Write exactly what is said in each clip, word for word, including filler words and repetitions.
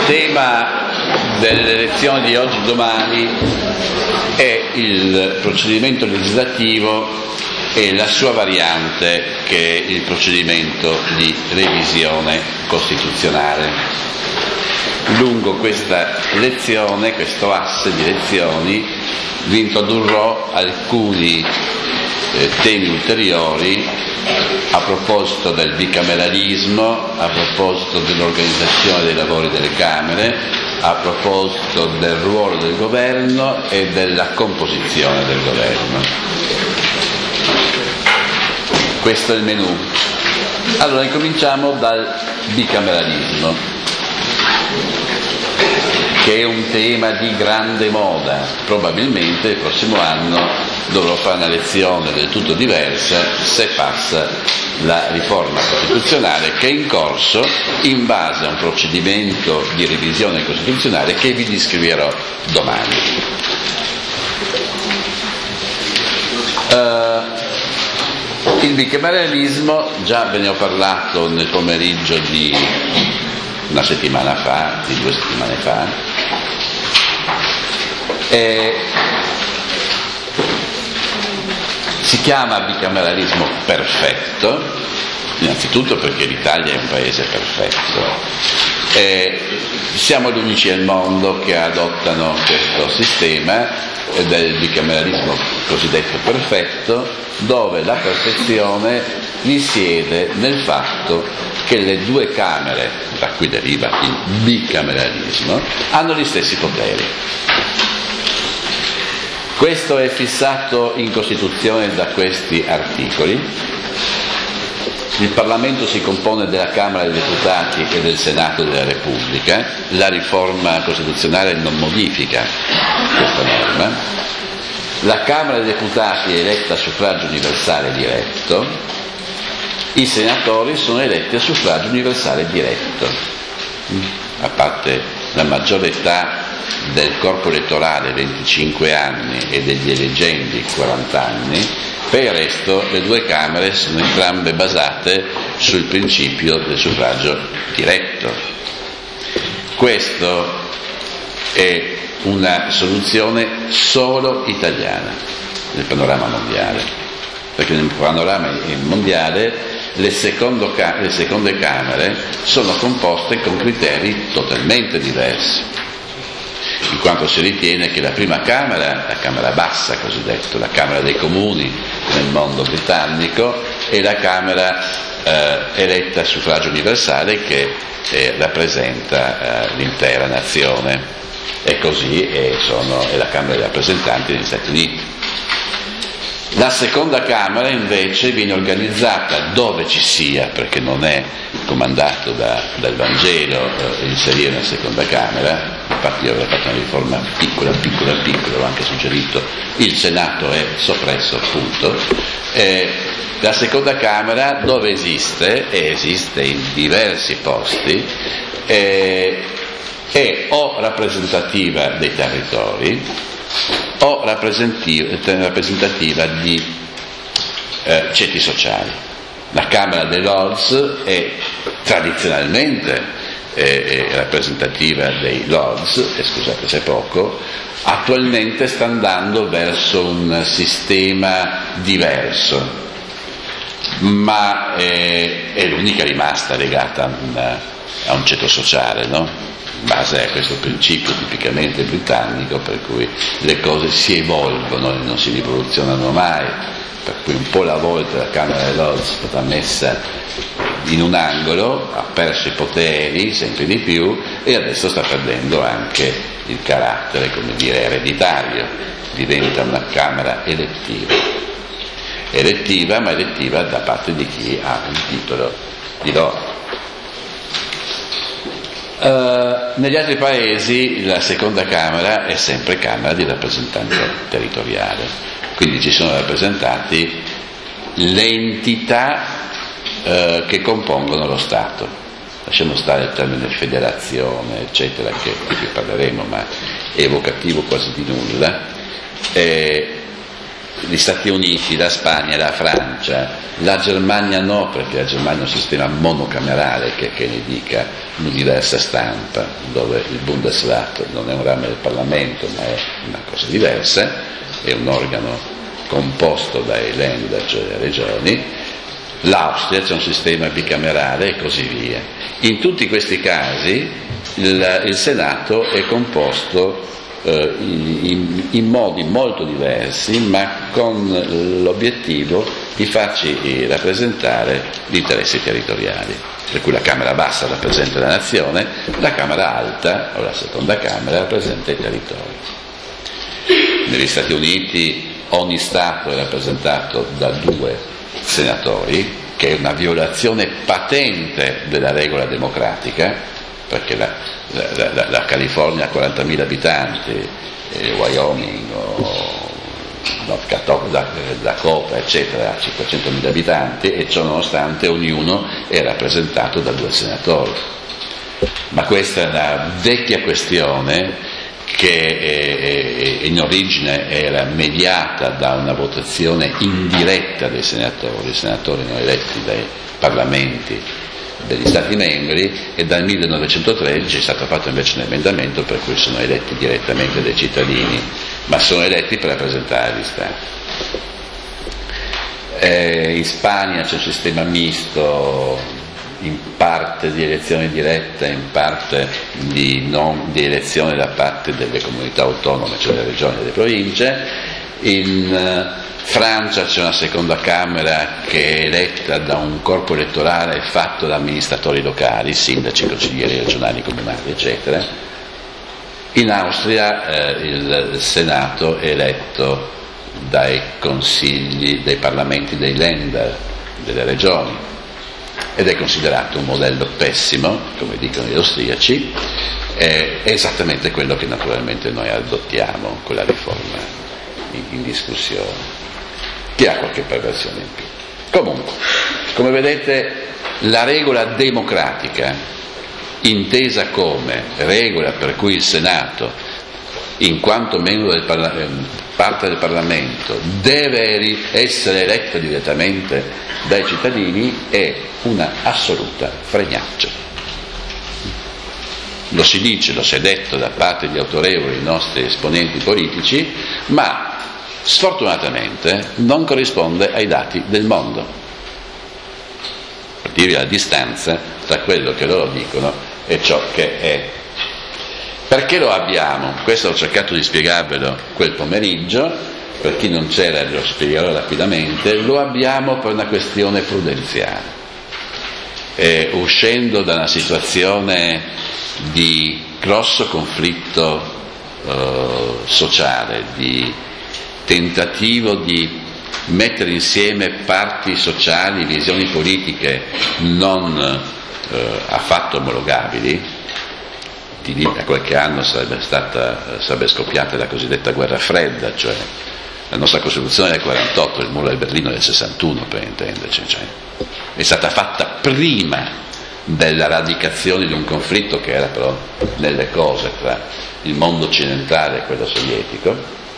tema delle elezioni di oggi e domani è il procedimento legislativo e la sua variante, che è il procedimento di revisione costituzionale. Lungo questa lezione, questo asse di lezioni, vi introdurrò alcuni eh, temi ulteriori a proposito del bicameralismo, a proposito dell'organizzazione dei lavori delle Camere, a proposito del ruolo del governo e della composizione del governo. Questo è il menù. Allora, incominciamo dal bicameralismo, che è un tema di grande moda. Probabilmente il prossimo anno dovrò fare una lezione del tutto diversa se passa la riforma costituzionale, che è in corso in base a un procedimento di revisione costituzionale che vi descriverò domani. Uh, il bicameralismo, già ve ne ho parlato nel pomeriggio di una settimana fa, di due settimane fa, e si chiama bicameralismo perfetto, innanzitutto perché l'Italia è un paese perfetto. E siamo gli unici al mondo che adottano questo sistema del bicameralismo cosiddetto perfetto, dove la perfezione risiede nel fatto che le due Camere, da cui deriva il bicameralismo, hanno gli stessi poteri. Questo è fissato in Costituzione da questi articoli. Il Parlamento si compone della Camera dei Deputati e del Senato della Repubblica. La riforma costituzionale non modifica questa norma. La Camera dei Deputati è eletta a suffragio universale diretto. I senatori sono eletti a suffragio universale diretto. A parte la maggiore età del corpo elettorale, venticinque anni, e degli eleggenti, quaranta anni, per il resto le due Camere sono entrambe basate sul principio del suffragio diretto. Questo è una soluzione solo italiana nel panorama mondiale, perché nel panorama mondiale le, secondo, le seconde Camere sono composte con criteri totalmente diversi, in quanto si ritiene che la prima Camera, la Camera bassa cosiddetto, la Camera dei Comuni nel mondo britannico, è la Camera eh, eletta a suffragio universale che eh, rappresenta eh, l'intera nazione, e così è, sono, è la Camera dei rappresentanti negli Stati Uniti. La seconda Camera invece viene organizzata dove ci sia, perché non è comandato da, dal Vangelo eh, inserire una seconda Camera. Infatti io avrei fatto una riforma piccola, piccola, piccola, ho anche suggerito il Senato è soppresso, appunto. Eh, la seconda Camera dove esiste, e esiste in diversi posti, eh, è o rappresentativa dei territori o rappresentativa di eh, ceti sociali. La Camera dei Lords è tradizionalmente eh, è rappresentativa dei Lords, e scusate se è poco, attualmente sta andando verso un sistema diverso, ma è, è l'unica rimasta legata a, una, a un ceto sociale, no? In base a questo principio tipicamente britannico, per cui le cose si evolvono e non si rivoluzionano mai, per cui un po' la volta la Camera dei Lords è stata messa in un angolo, ha perso i poteri sempre di più e adesso sta perdendo anche il carattere, come dire, ereditario, diventa una Camera elettiva, elettiva ma elettiva da parte di chi ha un titolo di lord. Uh, negli altri paesi la seconda Camera è sempre Camera di rappresentanza territoriale, quindi ci sono rappresentati le entità uh, che compongono lo Stato. Lasciamo stare il termine federazione, eccetera, che qui parleremo, ma è evocativo quasi di nulla. E gli Stati Uniti, la Spagna, la Francia, la Germania no, perché la Germania è un sistema monocamerale, che, che ne dica, un'universa stampa, dove il Bundesrat non è un ramo del Parlamento, ma è una cosa diversa, è un organo composto dai Länder, cioè le regioni. L'Austria c'è un sistema bicamerale e così via. In tutti questi casi il, il Senato è composto eh, in, in, in modi molto diversi, ma con l'obiettivo di farci rappresentare gli interessi territoriali. Per cui la Camera bassa rappresenta la nazione, la Camera alta, o la seconda Camera, rappresenta i territori. Negli Stati Uniti ogni Stato è rappresentato da due senatori, che è una violazione patente della regola democratica, perché la, la, la, la California ha quarantamila abitanti, eh, Wyoming o North Dakota eccetera ha cinquecentomila abitanti, e ciò nonostante ognuno è rappresentato da due senatori. Ma questa è una vecchia questione che in origine era mediata da una votazione indiretta dei senatori. I senatori erano eletti dai parlamenti degli Stati membri, e dal millenovecentotredici è stato fatto invece un emendamento per cui sono eletti direttamente dai cittadini, ma sono eletti per rappresentare gli Stati. Eh, in Spagna c'è un sistema misto, in parte di elezione diretta, in parte di, non, di elezione da parte delle comunità autonome, cioè delle regioni e delle province. In uh, Francia c'è una seconda Camera che è eletta da un corpo elettorale fatto da amministratori locali, sindaci, consiglieri regionali, comunali, eccetera. In Austria eh, il Senato è eletto dai consigli, dai parlamenti dei Länder, delle regioni, ed è considerato un modello pessimo, come dicono gli austriaci. È esattamente quello che naturalmente noi adottiamo con la riforma in, in discussione, che ha qualche perversione in più. Comunque, come vedete, la regola democratica, intesa come regola per cui il Senato, in quanto membro del Parla- parte del Parlamento, deve essere eletto direttamente dai cittadini, è una assoluta fregnaccia. Lo si dice, lo si è detto da parte di autorevoli nostri esponenti politici, ma sfortunatamente non corrisponde ai dati del mondo, per dirvi la distanza tra quello che loro dicono e ciò che è. Perché lo abbiamo? Questo ho cercato di spiegarvelo quel pomeriggio. Per chi non c'era lo spiegherò rapidamente. Lo abbiamo per una questione prudenziale, eh, uscendo da una situazione di grosso conflitto eh, sociale, di tentativo di mettere insieme parti sociali, visioni politiche non eh, affatto omologabili. Di lì a qualche anno sarebbe stata sarebbe scoppiata la cosiddetta guerra fredda, cioè la nostra Costituzione del quarantotto, il muro di Berlino del sessantuno, per intenderci, cioè, è stata fatta prima della radicazione di un conflitto che era però nelle cose tra il mondo occidentale e quello sovietico,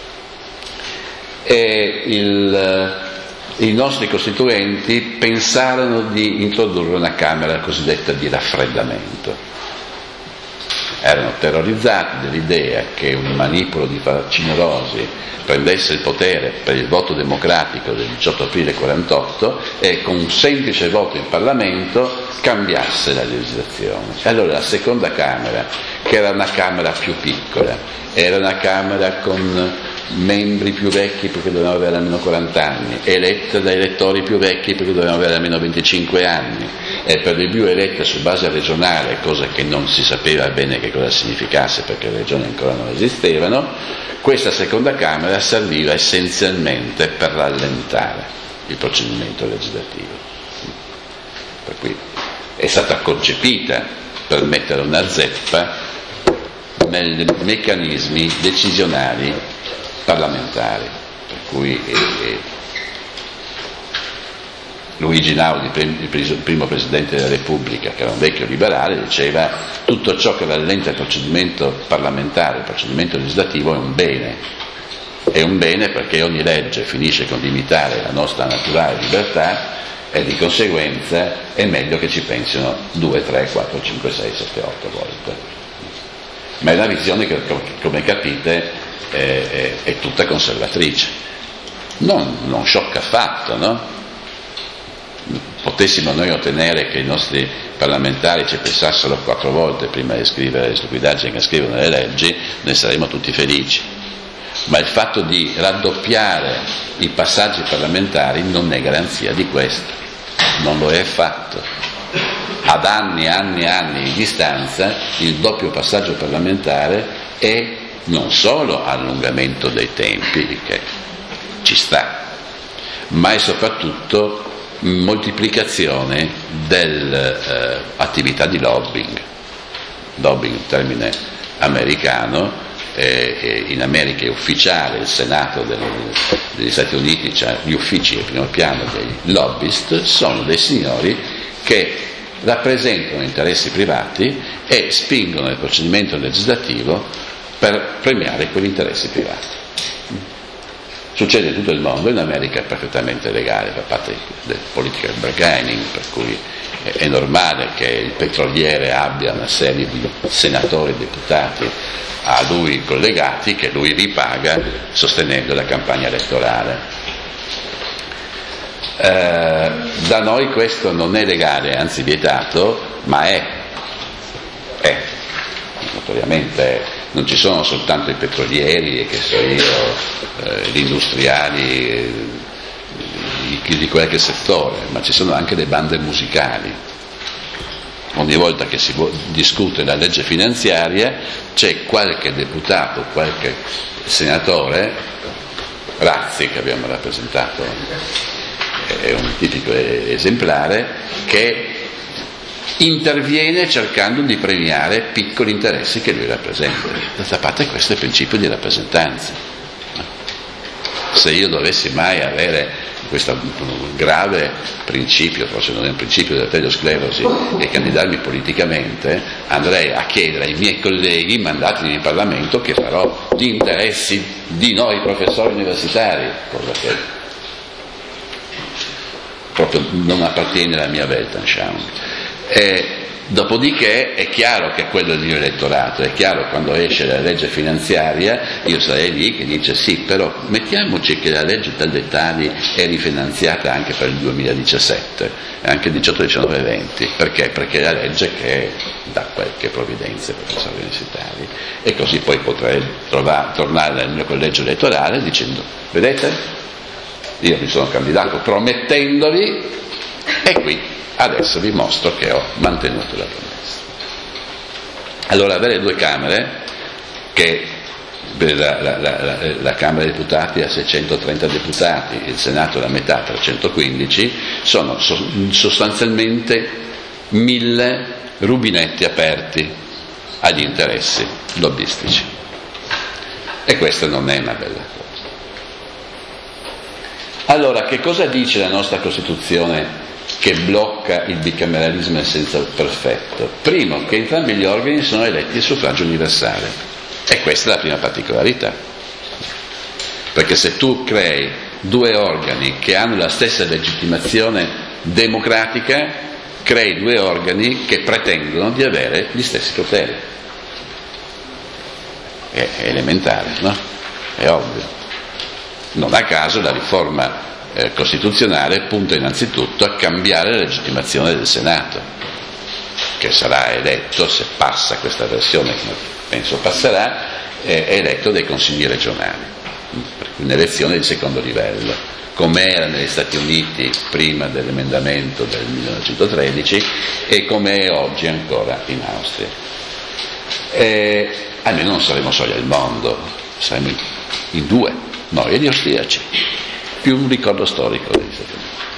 e il, i nostri costituenti pensarono di introdurre una Camera cosiddetta di raffreddamento. Erano terrorizzati dall'idea che un manipolo di facinorosi prendesse il potere per il voto democratico del diciotto aprile quarantotto e con un semplice voto in Parlamento cambiasse la legislazione. Allora la seconda Camera, che era una Camera più piccola, era una Camera con membri più vecchi perché dovevano avere almeno quaranta anni, eletta da elettori più vecchi perché dovevano avere almeno venticinque anni, e per di più eletta su base regionale, cosa che non si sapeva bene che cosa significasse perché le regioni ancora non esistevano. Questa seconda Camera serviva essenzialmente per rallentare il procedimento legislativo, per cui è stata concepita per mettere una zeppa nei meccanismi decisionali parlamentari, per cui eh, eh, Luigi Einaudi, il primo Presidente della Repubblica, che era un vecchio liberale, diceva: tutto ciò che rallenta il procedimento parlamentare, il procedimento legislativo è un bene. È un bene perché ogni legge finisce con limitare la nostra naturale libertà e di conseguenza è meglio che ci pensino due, tre, quattro, cinque, sei, sette, otto volte. Ma è una visione che, come capite, è, è, è tutta conservatrice. Non, non sciocca affatto, no? Potessimo noi ottenere che i nostri parlamentari ci pensassero quattro volte prima di scrivere le stupidaggini che scrivono le leggi, ne saremmo tutti felici. Ma il fatto di raddoppiare i passaggi parlamentari non è garanzia di questo, non lo è affatto. Ad anni e anni e anni di distanza il doppio passaggio parlamentare è non solo allungamento dei tempi, che ci sta, ma è soprattutto moltiplicazione dell'attività eh, di lobbying. Lobbying è un termine americano. Eh, in America è ufficiale, il Senato del, degli Stati Uniti, cioè gli uffici di primo piano dei lobbyist sono dei signori che rappresentano interessi privati e spingono il procedimento legislativo per premiare quegli interessi privati. Succede in tutto il mondo, in America è perfettamente legale, fa parte del political bargaining, per cui è normale che il petroliere abbia una serie di senatori e deputati a lui collegati che lui ripaga sostenendo la campagna elettorale. Eh, da noi questo non è legale, anzi vietato, ma è, è, notoriamente non ci sono soltanto i petrolieri e che so io, eh, gli industriali eh, di, di qualche settore, ma ci sono anche le bande musicali. Ogni volta che si discute la legge finanziaria c'è qualche deputato, qualche senatore, Razzi che abbiamo rappresentato, è un tipico esemplare, che interviene cercando di premiare piccoli interessi che lui rappresenta. D'altra parte questo è il principio di rappresentanza. Se io dovessi mai avere questo grave principio, forse non è un principio dell'arteriosclerosi, e candidarmi politicamente, andrei a chiedere ai miei colleghi mandati in Parlamento che farò gli interessi di noi professori universitari, cosa che proprio non appartiene alla mia Weltanschauung. E dopodiché è chiaro che quello è il mio elettorato, è chiaro quando esce la legge finanziaria io sarei lì che dice sì, però mettiamoci che la legge tal dei tali è rifinanziata anche per il duemiladiciassette, anche diciotto, diciannove e venti, perché? Perché è la legge che dà qualche provvidenza ai professori universitari, e così poi potrei trovare, tornare nel mio collegio elettorale dicendo vedete, io mi sono candidato promettendovi e qui adesso vi mostro che ho mantenuto la promessa. Allora avere due Camere, che la, la, la, la Camera dei Deputati ha seicentotrenta deputati, il Senato la metà, trecentoquindici, sono sostanzialmente mille rubinetti aperti agli interessi lobbistici, e questa non è una bella cosa. Allora, che cosa dice la nostra Costituzione che blocca il bicameralismo in senso perfetto? Primo, che entrambi gli organi sono eletti a suffragio universale, e questa è la prima particolarità, perché se tu crei due organi che hanno la stessa legittimazione democratica, crei due organi che pretendono di avere gli stessi poteri. È, è elementare, no? È ovvio. Non a caso la riforma Eh, costituzionale punta innanzitutto a cambiare la legittimazione del Senato, che sarà eletto, se passa questa versione, come penso passerà, è eletto dai consigli regionali, un'elezione di secondo livello, come era negli Stati Uniti prima dell'emendamento del millenovecentotredici e come è oggi ancora in Austria. E almeno non saremo soli al mondo, saremo in, in due, noi e gli austriaci, più un ricordo storico degli Stati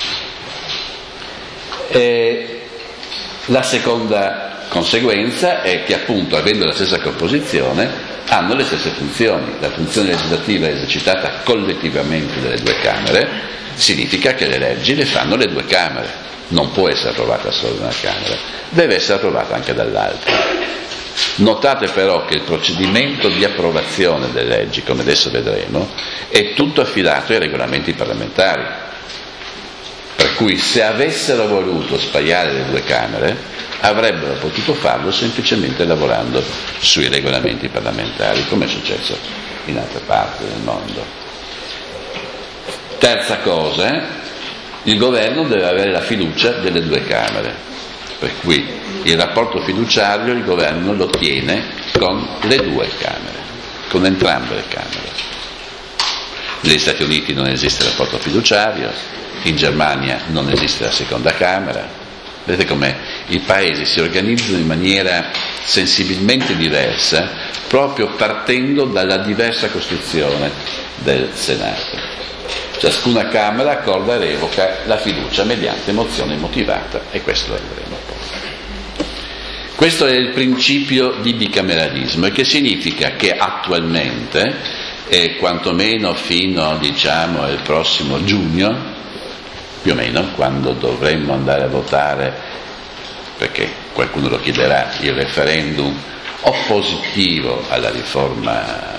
Uniti. E la seconda conseguenza è che, appunto, avendo la stessa composizione, hanno le stesse funzioni. La funzione legislativa è esercitata collettivamente dalle due Camere, significa che le leggi le fanno le due Camere, non può essere approvata solo da una Camera, deve essere approvata anche dall'altra. Notate però che il procedimento di approvazione delle leggi, come adesso vedremo, è tutto affidato ai regolamenti parlamentari. Per cui se avessero voluto spaiare le due Camere, avrebbero potuto farlo semplicemente lavorando sui regolamenti parlamentari, come è successo in altre parti del mondo. Terza cosa, il governo deve avere la fiducia delle due Camere, per cui il rapporto fiduciario il governo lo tiene con le due Camere, con entrambe le Camere. Negli Stati Uniti non esiste il rapporto fiduciario, in Germania non esiste la seconda Camera. Vedete come i paesi si organizzano in maniera sensibilmente diversa, proprio partendo dalla diversa costruzione del Senato. Ciascuna Camera accorda e revoca la fiducia mediante mozione motivata, e questo lo vedremo poi. Questo è il principio di bicameralismo, e che significa che attualmente, e quantomeno fino diciamo al prossimo giugno, più o meno, quando dovremmo andare a votare, perché qualcuno lo chiederà, il referendum oppositivo alla riforma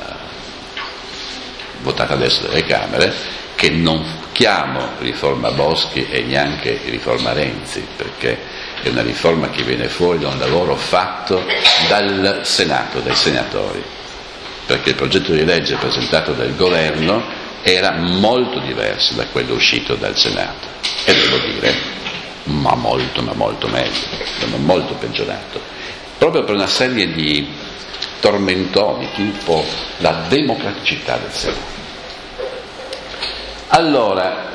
votata adesso dalle Camere, che non chiamo riforma Boschi e neanche riforma Renzi, perché è una riforma che viene fuori da un lavoro fatto dal Senato, dai senatori, perché il progetto di legge presentato dal governo era molto diverso da quello uscito dal Senato, e devo dire, ma molto, ma molto meglio, ma molto peggiorato, proprio per una serie di tormentoni, tipo la democraticità del Senato. Allora,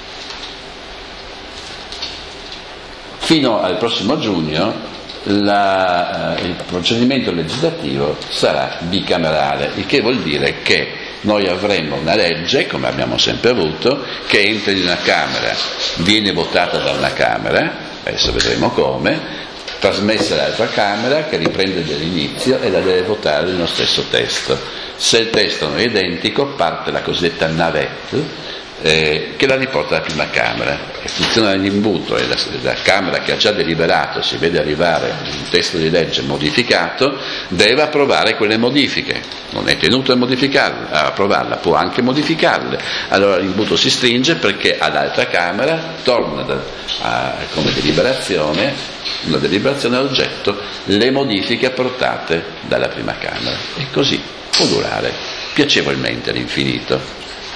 fino al prossimo giugno la, eh, il procedimento legislativo sarà bicamerale, il che vuol dire che noi avremo una legge, come abbiamo sempre avuto, che entra in una Camera, viene votata da una Camera, adesso vedremo come, trasmessa all'altra Camera che riprende dall'inizio e la deve votare nello stesso testo. Se il testo non è identico, parte la cosiddetta navette, Eh, che la riporta alla prima Camera, e funziona l'imbuto, e la, la Camera che ha già deliberato, si vede arrivare un testo di legge modificato, deve approvare quelle modifiche, non è tenuto a modificarle, a approvarla, può anche modificarle, allora l'imbuto si stringe perché all'altra Camera torna da, a, come deliberazione, una deliberazione a oggetto le modifiche apportate dalla prima Camera, e così può durare piacevolmente all'infinito.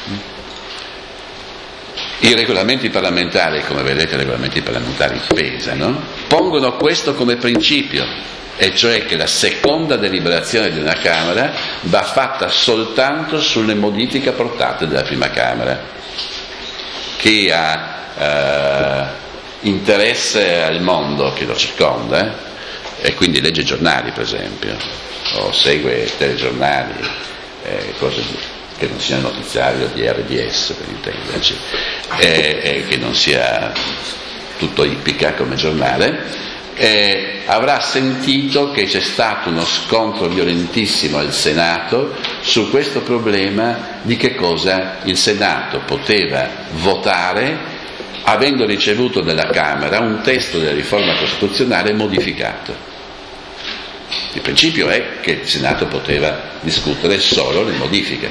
I regolamenti parlamentari, come vedete, i regolamenti parlamentari pesano, pongono questo come principio, e cioè che la seconda deliberazione di una Camera va fatta soltanto sulle modifiche apportate dalla prima Camera. Chi ha eh, interesse al mondo che lo circonda, eh, e quindi legge giornali per esempio, o segue telegiornali, eh, cose di che non sia notiziario di R D S per intenderci, e, e che non sia tutto ippica come giornale, e avrà sentito che c'è stato uno scontro violentissimo al Senato su questo problema di che cosa il Senato poteva votare avendo ricevuto dalla Camera un testo della riforma costituzionale modificato. Il principio è che il Senato poteva discutere solo le modifiche,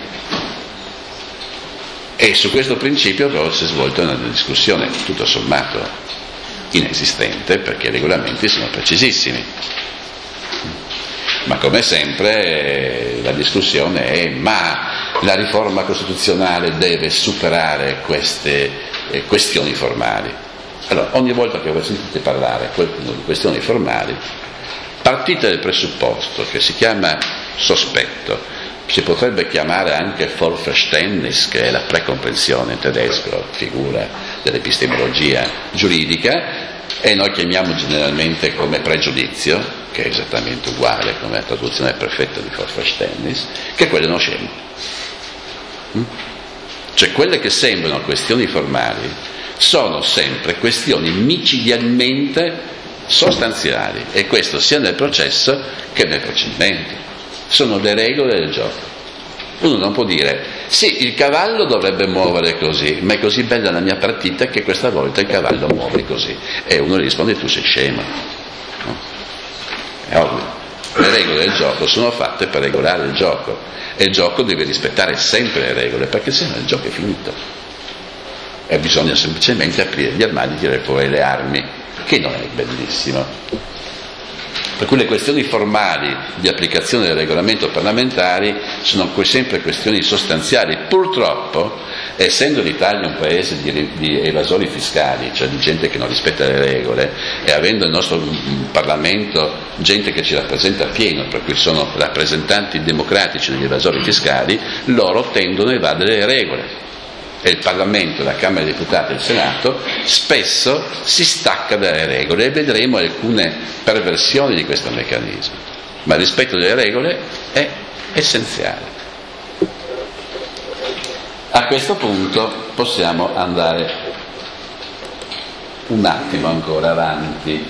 e su questo principio però si è svolta una discussione tutto sommato inesistente, perché i regolamenti sono precisissimi, ma come sempre la discussione è: ma la riforma costituzionale deve superare queste eh, questioni formali? Allora, ogni volta che voi sentite parlare qualcuno di questioni formali, partite dal presupposto che si chiama sospetto, si potrebbe chiamare anche Vorverständnis, che è la precomprensione in tedesco, figura dell'epistemologia giuridica, e noi chiamiamo generalmente come pregiudizio, che è esattamente uguale come la traduzione perfetta di Vorverständnis, che quelle non scemo. Cioè quelle che sembrano questioni formali sono sempre questioni micidialmente sostanziali, e questo sia nel processo che nel procedimento. Sono le regole del gioco. Uno non può dire: sì, il cavallo dovrebbe muovere così, ma è così bella la mia partita che questa volta il cavallo muove così, e uno gli risponde: tu sei scemo, no? È ovvio. Le regole del gioco sono fatte per regolare il gioco e il gioco deve rispettare sempre le regole, perché se no il gioco è finito e bisogna semplicemente aprire gli armadi e tirare fuori le armi, che non è bellissimo. Per cui le questioni formali di applicazione del regolamento parlamentare sono sempre questioni sostanziali. Purtroppo, essendo l'Italia un paese di, di evasori fiscali, cioè di gente che non rispetta le regole, e avendo il nostro Parlamento gente che ci rappresenta pieno, per cui sono rappresentanti democratici degli evasori fiscali, loro tendono a evadere le regole. E il Parlamento, la Camera dei Deputati e il Senato spesso si stacca dalle regole, e vedremo alcune perversioni di questo meccanismo. Ma il rispetto delle regole è essenziale. A questo punto possiamo andare un attimo ancora avanti.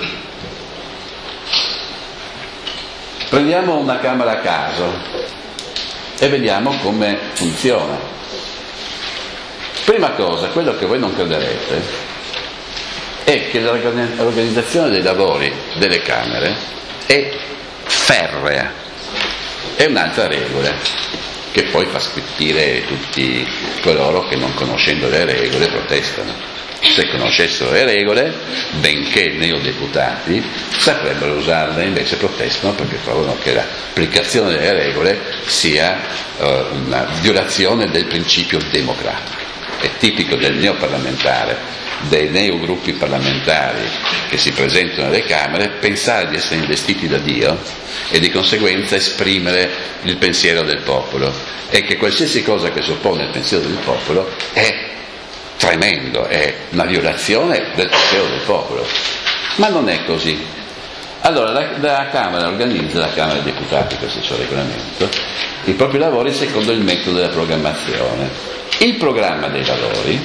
Prendiamo una Camera a caso e vediamo come funziona. Prima cosa, quello che voi non crederete è che l'organizzazione dei lavori delle Camere è ferrea, è un'altra regola che poi fa squittire tutti coloro che, non conoscendo le regole, protestano. Se conoscessero le regole, benché neodeputati, saprebbero usarle, invece protestano perché trovano che l'applicazione delle regole sia uh, una violazione del principio democratico. È tipico del neoparlamentare, dei neogruppi parlamentari che si presentano alle Camere, pensare di essere investiti da Dio e di conseguenza esprimere il pensiero del popolo, e che qualsiasi cosa che suppone il pensiero del popolo è tremendo, è una violazione del pensiero del popolo. Ma non è così. Allora la, la Camera organizza, la Camera dei Deputati, questo è il suo regolamento, i propri lavori secondo il metodo della programmazione. Il programma dei lavori,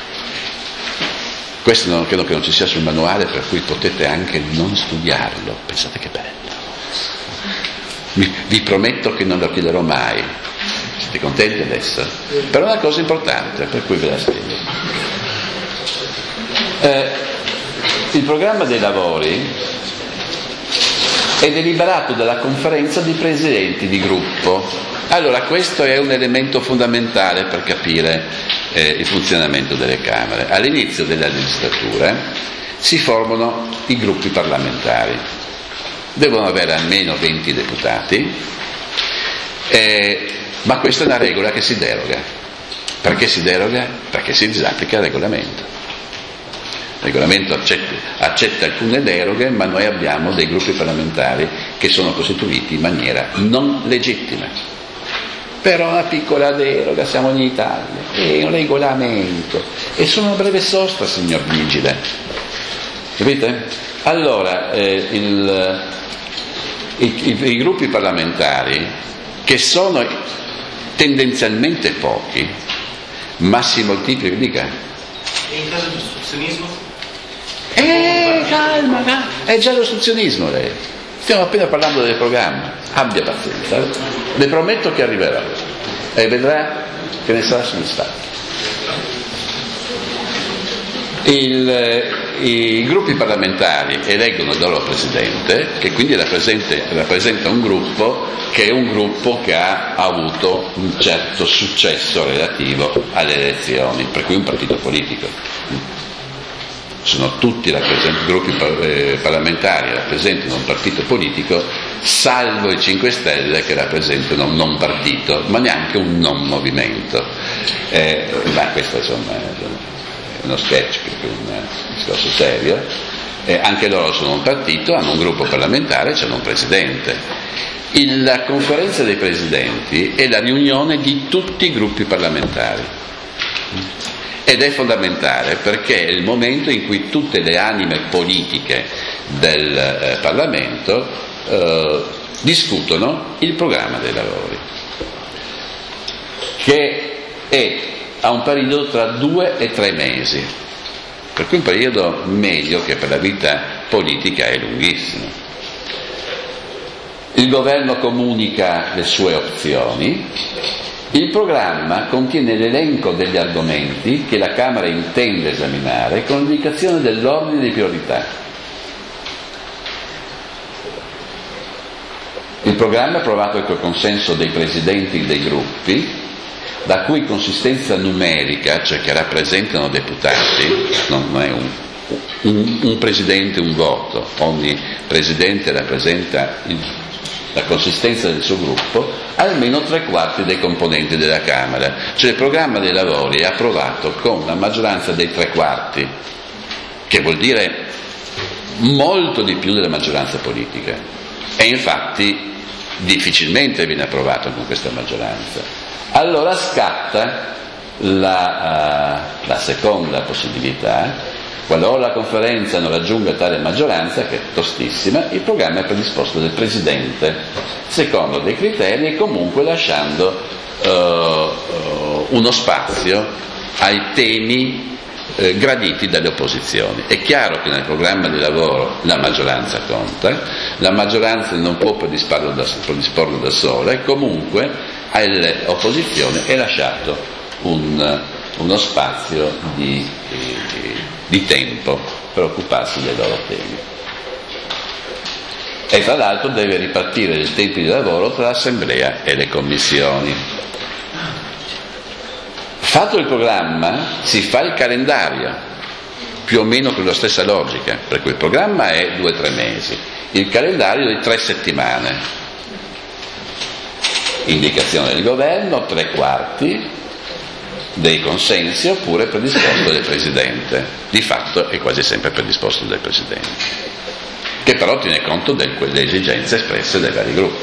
questo non credo che non ci sia sul manuale, per cui potete anche non studiarlo, pensate che bello, vi, vi prometto che non lo chiederò mai, siete contenti adesso? Però è una cosa importante, per cui ve la spiego. Eh, il programma dei lavori è deliberato dalla conferenza di presidenti di gruppo. Allora, questo è un elemento fondamentale per capire eh, il funzionamento delle Camere. All'inizio della legislatura si formano i gruppi parlamentari, devono avere almeno venti deputati, eh, ma questa è una regola che si deroga. Perché si deroga? Perché si disapplica il regolamento. Il regolamento accetta, accetta alcune deroghe, ma noi abbiamo dei gruppi parlamentari che sono costituiti in maniera non legittima. Però una piccola deroga, siamo in Italia, è un regolamento, e sono una breve sosta, signor Vigile. Capite? Allora, eh, il, i, i, i gruppi parlamentari, che sono tendenzialmente pochi, ma si moltiplicano, dica. E in caso di ostruzionismo? Eh, calma, calma, è già l'ostruzionismo lei. Stiamo appena parlando del programma, abbia pazienza, le prometto che arriverà e vedrà che ne sarà soddisfatto. Il, I gruppi parlamentari eleggono il loro presidente, che quindi rappresenta un gruppo che è un gruppo che ha avuto un certo successo relativo alle elezioni, per cui un partito politico. Sono tutti gruppi parlamentari, rappresentano un partito politico, salvo i cinque Stelle che rappresentano un non partito, ma neanche un non movimento. Eh, ma questo insomma è uno sketch più che un discorso serio. Eh, anche loro sono un partito, hanno un gruppo parlamentare, hanno un presidente. Il, la conferenza dei presidenti è la riunione di tutti i gruppi parlamentari. Ed è fondamentale perché è il momento in cui tutte le anime politiche del eh, Parlamento eh, discutono il programma dei lavori, che è a un periodo tra due e tre mesi, per cui un periodo medio che per la vita politica è lunghissimo. Il governo comunica le sue opzioni. Il programma contiene l'elenco degli argomenti che la Camera intende esaminare con l'indicazione dell'ordine di priorità. Il programma è approvato col consenso dei presidenti dei gruppi, la cui consistenza numerica, cioè che rappresentano deputati, non è un, un, un presidente un voto, ogni presidente rappresenta il, la consistenza del suo gruppo, almeno tre quarti dei componenti della Camera. Cioè il programma dei lavori è approvato con la maggioranza dei tre quarti, che vuol dire molto di più della maggioranza politica, e infatti difficilmente viene approvato con questa maggioranza. Allora scatta la, uh, la seconda possibilità: qualora la conferenza non raggiunga tale maggioranza, che è tostissima, il programma è predisposto dal Presidente secondo dei criteri e comunque lasciando uh, uh, uno spazio ai temi uh, graditi dalle opposizioni. È chiaro che nel programma di lavoro la maggioranza conta, la maggioranza non può predisporlo da, predisporlo da sola, e comunque alle opposizioni è lasciato un, uno spazio di, di, di tempo per occuparsi dei loro temi. E tra l'altro deve ripartire i tempi di lavoro tra l'Assemblea e le commissioni. Fatto il programma si fa il calendario, più o meno con la stessa logica, per cui il programma è due o tre mesi, il calendario di tre settimane. Indicazione del governo, tre quarti dei consensi, oppure predisposto dal Presidente. Di fatto è quasi sempre predisposto dal Presidente, che però tiene conto delle esigenze espresse dai vari gruppi.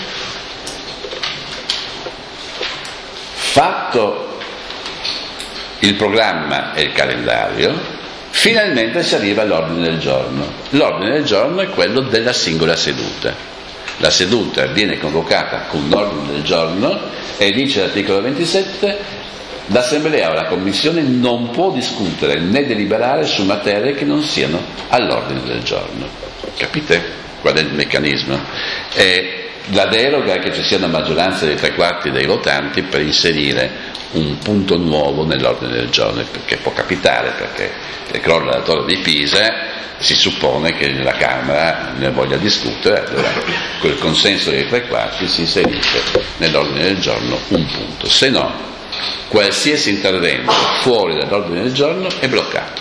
Fatto il programma e il calendario, finalmente si arriva all'ordine del giorno. L'ordine del giorno è quello della singola seduta. La seduta viene convocata con un ordine del giorno e dice l'articolo ventisette: l'Assemblea o la Commissione non può discutere né deliberare su materie che non siano all'ordine del giorno. Capite qual è il meccanismo? È la deroga che ci sia una maggioranza dei tre quarti dei votanti per inserire un punto nuovo nell'ordine del giorno, perché può capitare, perché crolla la torre di Pisa, si suppone che la Camera ne voglia discutere, allora col consenso dei tre quarti si inserisce nell'ordine del giorno un punto, se no qualsiasi intervento fuori dall'ordine del giorno è bloccato.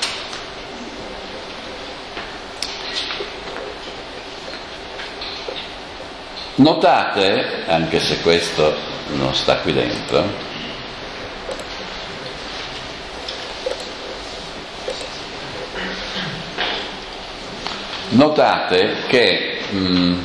Notate, anche se questo non sta qui dentro, notate che mh,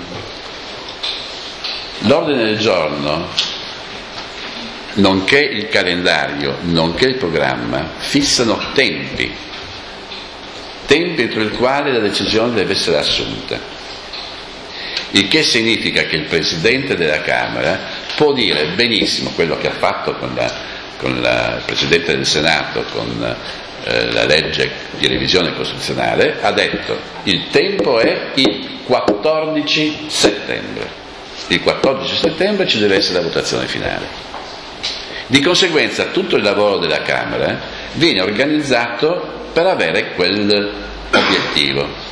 l'ordine del giorno, nonché il calendario, nonché il programma, fissano tempi, tempi entro il quale la decisione deve essere assunta. Il che significa che il Presidente della Camera può dire benissimo quello che ha fatto con, la, con la, il Presidente del Senato, con eh, la legge di revisione costituzionale, ha detto: il tempo è il quattordici settembre. Il quattordici settembre ci deve essere la votazione finale. Di conseguenza tutto il lavoro della Camera viene organizzato per avere quell'obiettivo.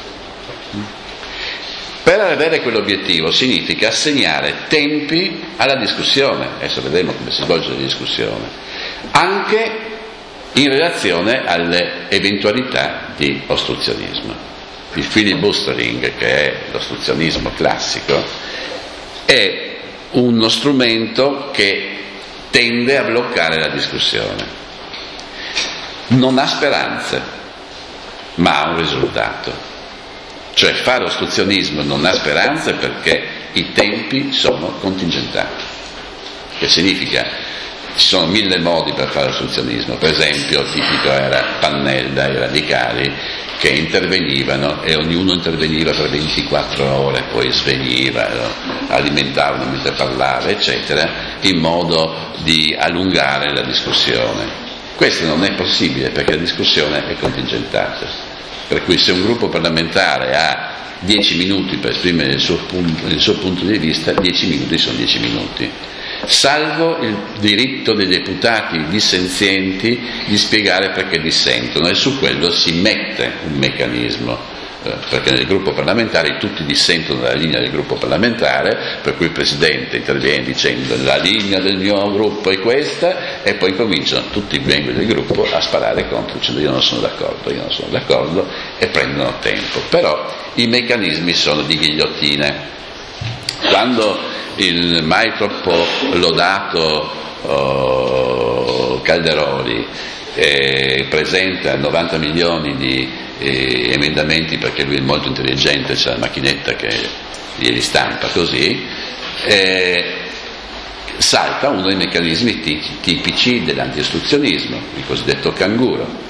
Per avere quell'obiettivo significa assegnare tempi alla discussione, adesso vedremo come si svolge la discussione, anche in relazione alle eventualità di ostruzionismo. Il filibustering, che è l'ostruzionismo classico, è uno strumento che tende a bloccare la discussione. Non ha speranze, ma ha un risultato. Cioè fare ostruzionismo non ha speranze perché i tempi sono contingentati. Che significa? Ci sono mille modi per fare ostruzionismo. Per esempio, tipico era Pannella e i radicali che intervenivano e ognuno interveniva per ventiquattro ore, poi sveniva, alimentavano mentre parlava, eccetera, in modo di allungare la discussione. Questo non è possibile perché la discussione è contingentata. Per cui se un gruppo parlamentare ha dieci minuti per esprimere il suo, punto, il suo punto di vista, dieci minuti sono dieci minuti, salvo il diritto dei deputati dissenzienti di spiegare perché dissentono, e su quello si mette un meccanismo eh, perché nel gruppo parlamentare tutti dissentono dalla linea del gruppo parlamentare, per cui il Presidente interviene dicendo la linea del mio gruppo è questa, e poi cominciano tutti i membri del gruppo a sparare contro, dicendo io non sono d'accordo, io non sono d'accordo, e prendono tempo. Però i meccanismi sono di ghigliottina. Quando il mai troppo lodato oh, Calderoli eh, presenta novanta milioni di eh, emendamenti, perché lui è molto intelligente, c'è la macchinetta che glieli stampa così, eh, salta uno dei meccanismi tipici dell'antiostruzionismo, il cosiddetto canguro.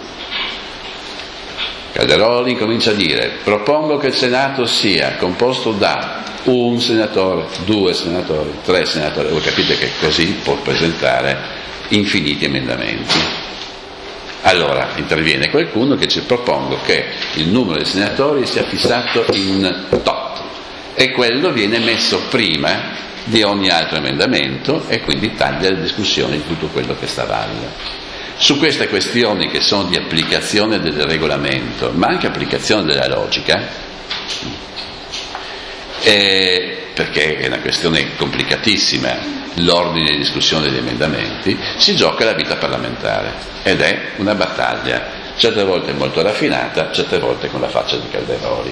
Calderoli comincia a dire: propongo che il Senato sia composto da un senatore, due senatori, tre senatori. Voi capite che così può presentare infiniti emendamenti. Allora interviene qualcuno che ci propongo che il numero dei senatori sia fissato in tot, e quello viene messo prima di ogni altro emendamento, e quindi taglia le discussioni di tutto quello che sta a valle. Su queste questioni, che sono di applicazione del regolamento, ma anche applicazione della logica, eh, perché è una questione complicatissima, l'ordine di discussione degli emendamenti, si gioca la vita parlamentare, ed è una battaglia, certe volte molto raffinata, certe volte con la faccia di Calderoli.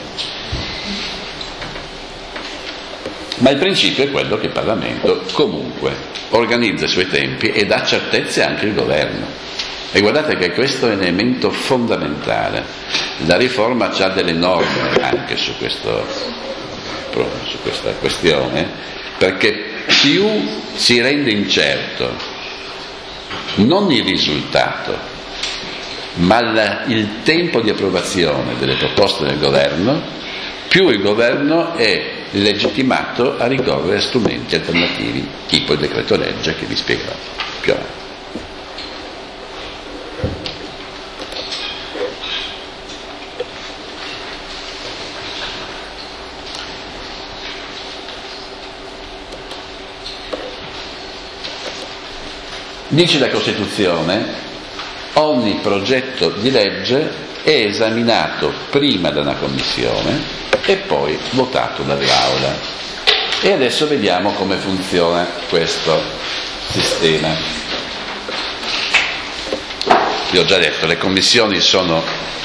Ma il principio è quello che il Parlamento comunque organizza i suoi tempi e dà certezze anche al governo. E guardate che questo è un elemento fondamentale. La riforma ha delle norme anche su, questo, su questa questione, perché più si rende incerto non il risultato, ma la, il tempo di approvazione delle proposte del governo, più il governo è legittimato a ricorrere a strumenti alternativi, tipo il decreto legge che vi spiegherò più avanti. Dice la Costituzione: ogni progetto di legge è esaminato prima da una commissione e poi votato dall'Aula. E adesso vediamo come funziona questo sistema. Vi ho già detto, le commissioni sono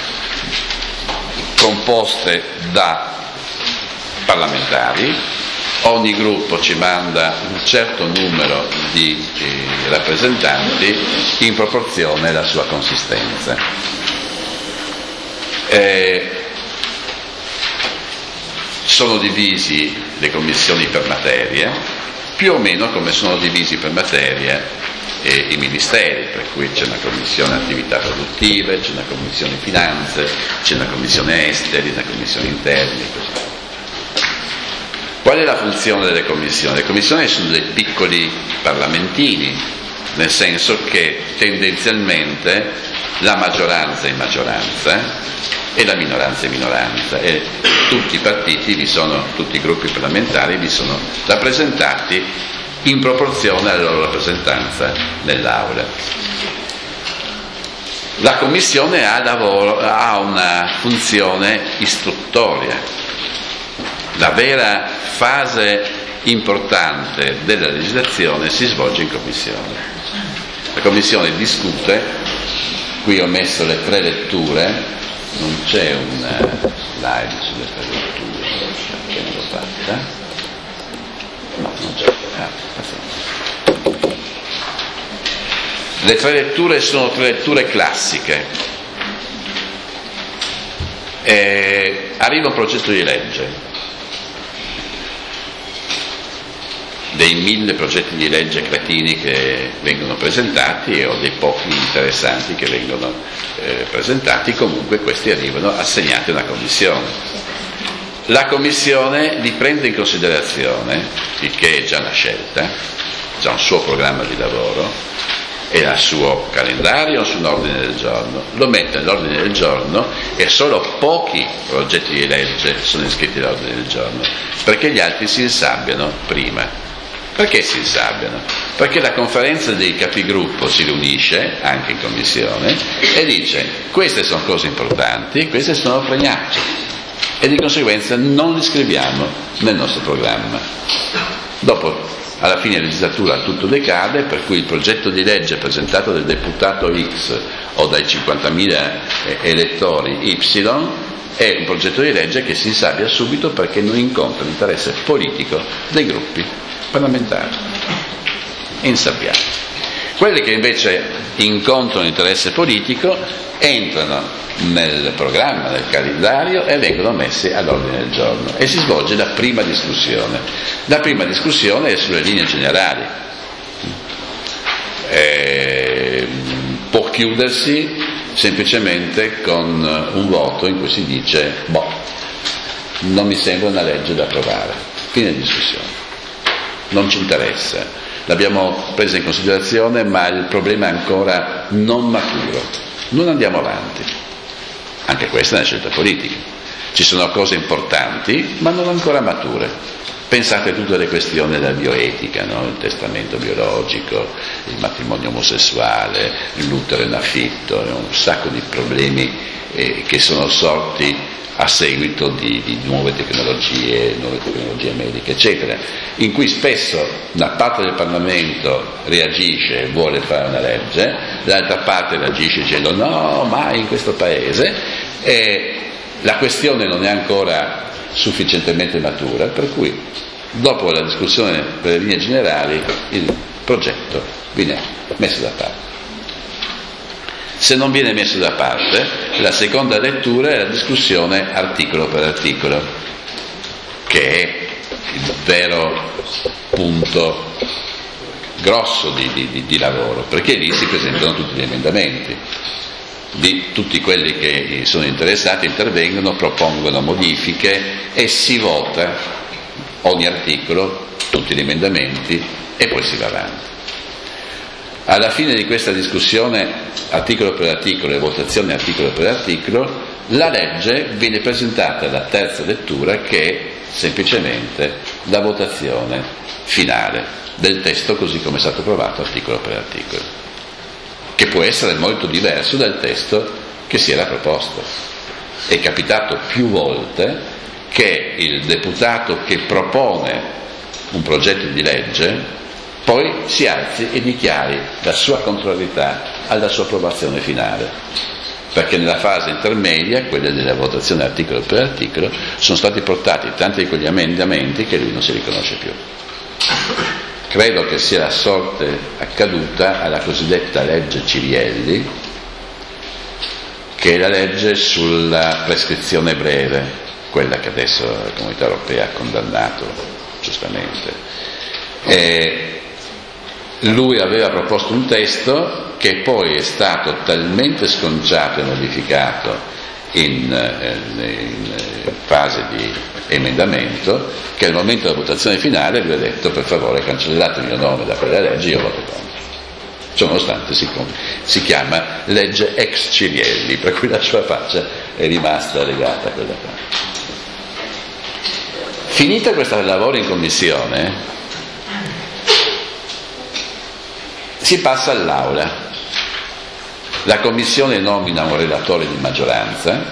composte da parlamentari. Ogni gruppo ci manda un certo numero di eh, rappresentanti in proporzione alla sua consistenza. Eh, sono divisi le commissioni per materie, più o meno come sono divisi per materia eh, i ministeri, per cui c'è una commissione attività produttive, c'è una commissione finanze, c'è una commissione esteri, una commissione interni, così. Qual è la funzione delle commissioni? Le commissioni sono dei piccoli parlamentini, nel senso che tendenzialmente la maggioranza è maggioranza e la minoranza è minoranza, e tutti i partiti vi sono, tutti i gruppi parlamentari vi sono rappresentati in proporzione alla loro rappresentanza nell'Aula. La commissione ha, lavoro, ha una funzione istruttoria. La vera fase importante della legislazione si svolge in commissione. La commissione discute, qui ho messo le tre letture, non c'è un slide sulle tre letture, perché non l'ho fatta? No, non c'è. Ah, le tre letture sono tre letture classiche. E arriva un progetto di legge. Dei mille progetti di legge cretini che vengono presentati o dei pochi interessanti che vengono eh, presentati, comunque questi arrivano assegnati a una commissione. La commissione li prende in considerazione, il che è già una scelta, già un suo programma di lavoro, e al suo calendario o su un ordine del giorno, lo mette all'ordine del giorno, e solo pochi progetti di legge sono iscritti all'ordine del giorno, perché gli altri si insabbiano prima. Perché si insabbiano? Perché la conferenza dei capigruppo si riunisce anche in commissione e dice: queste sono cose importanti, queste sono fregnacce, e di conseguenza non li scriviamo nel nostro programma. Dopo, alla fine della legislatura, tutto decade, per cui il progetto di legge presentato dal deputato X o dai cinquantamila elettori Y è un progetto di legge che si insabia subito perché non incontra l'interesse politico dei gruppi parlamentari. Insabbiati. Quelli che invece incontrano l'interesse politico entrano nel programma, nel calendario e vengono messi all'ordine del giorno e si svolge la prima discussione. La prima discussione è sulle linee generali. E può chiudersi semplicemente con un voto in cui si dice boh, non mi sembra una legge da approvare, fine discussione, non ci interessa, l'abbiamo presa in considerazione ma il problema è ancora non maturo, non andiamo avanti. Anche questa è una scelta politica, ci sono cose importanti ma non ancora mature. Pensate a tutte le questioni della bioetica, no? Il testamento biologico, il matrimonio omosessuale, l'utero in affitto, un sacco di problemi eh, che sono sorti a seguito di, di nuove tecnologie, nuove tecnologie mediche, eccetera, in cui spesso una parte del Parlamento reagisce e vuole fare una legge, l'altra parte reagisce dicendo no, mai in questo Paese, e la questione non è ancora sufficientemente matura, per cui dopo la discussione per le linee generali il progetto viene messo da parte. Se non viene messo da parte, la seconda lettura è la discussione articolo per articolo, che è il vero punto grosso di, di, di lavoro, perché lì si presentano tutti gli emendamenti. Di tutti quelli che sono interessati intervengono, propongono modifiche e si vota ogni articolo, tutti gli emendamenti e poi si va avanti. Alla fine di questa discussione articolo per articolo e votazione articolo per articolo, la legge viene presentata alla terza lettura, che è semplicemente la votazione finale del testo così come è stato approvato articolo per articolo, che può essere molto diverso dal testo che si era proposto. È capitato più volte che il deputato che propone un progetto di legge poi si alzi e dichiari la sua contrarietà alla sua approvazione finale, perché nella fase intermedia, quella della votazione articolo per articolo, sono stati portati tanti di quegli emendamenti che lui non si riconosce più. Credo che sia la sorte accaduta alla cosiddetta legge Cirielli, che è la legge sulla prescrizione breve, quella che adesso la Comunità Europea ha condannato giustamente. E lui aveva proposto un testo che poi è stato talmente sconciato e modificato in, in fase di emendamento che al momento della votazione finale lui ha detto per favore cancellate il mio nome da quella legge, io voto contro. Ciononostante si, si chiama legge ex Cirielli, per cui la sua faccia è rimasta legata a quella parte. Finita questo lavoro in commissione si passa all'aula. La commissione nomina un relatore di maggioranza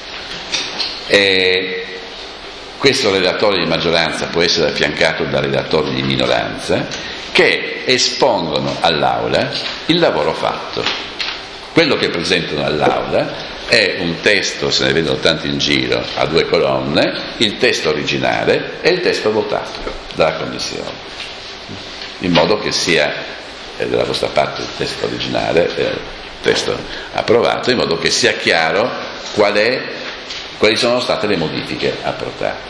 e questo relatore di maggioranza può essere affiancato da relatori di minoranza che espongono all'aula il lavoro fatto. Quello che presentano all'aula è un testo, se ne vedono tanti in giro, a due colonne, il testo originale e il testo votato dalla commissione, in modo che sia eh, dalla vostra parte il testo originale, eh, testo approvato, in modo che sia chiaro qual è, quali sono state le modifiche apportate.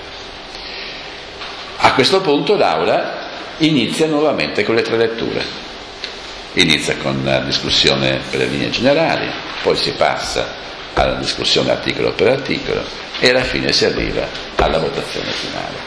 A questo punto l'Aula inizia nuovamente con le tre letture, inizia con la discussione per le linee generali, poi si passa alla discussione articolo per articolo e alla fine si arriva alla votazione finale.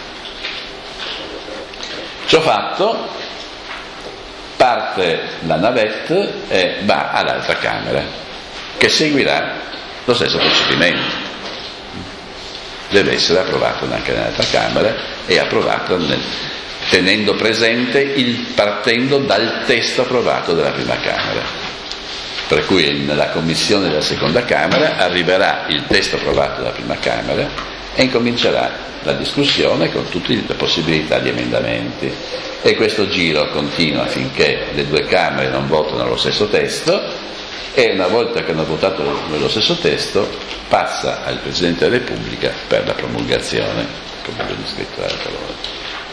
Ciò fatto, parte la navette e va all'altra Camera, che seguirà lo stesso procedimento. Deve essere approvato anche nell'altra Camera e approvato nel, tenendo presente il partendo dal testo approvato dalla prima Camera. Per cui nella commissione della seconda Camera arriverà il testo approvato dalla prima Camera e incomincerà la discussione con tutte le possibilità di emendamenti, e questo giro continua finché le due Camere non votano lo stesso testo, e una volta che hanno votato lo stesso testo passa al Presidente della Repubblica per la promulgazione, come abbiamo scritto l'altra volta.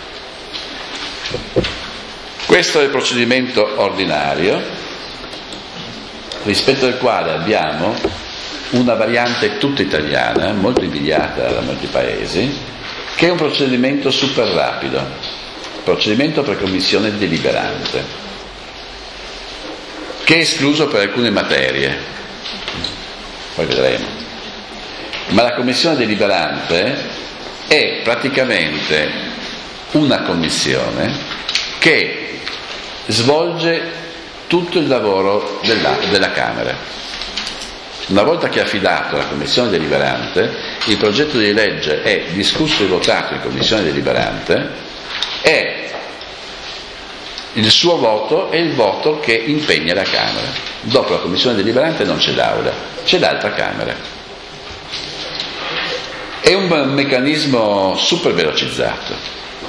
Questo è il procedimento ordinario, rispetto al quale abbiamo una variante tutta italiana, molto invidiata da molti paesi, che è un procedimento super rapido, procedimento per commissione deliberante, che è escluso per alcune materie, poi vedremo. Ma la commissione deliberante è praticamente una commissione che svolge tutto il lavoro della, della Camera. Una volta che è affidato alla commissione deliberante, il progetto di legge è discusso e votato in commissione deliberante, e il suo voto è il voto che impegna la Camera. Dopo la commissione deliberante non c'è l'Aula, c'è l'altra Camera. È un meccanismo super velocizzato,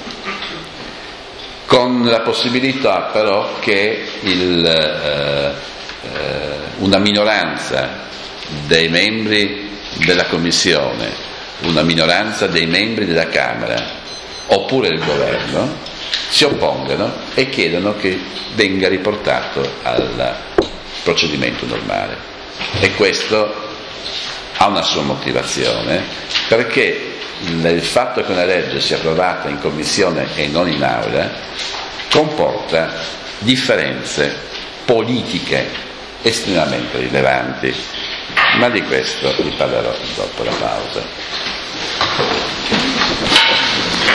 con la possibilità però che il, eh, eh, una minoranza dei membri della Commissione, una minoranza dei membri della Camera oppure il Governo si oppongano e chiedono che venga riportato al procedimento normale. E questo ha una sua motivazione, perché il fatto che una legge sia approvata in Commissione e non in Aula comporta differenze politiche estremamente rilevanti, ma di questo vi parlerò dopo la pausa.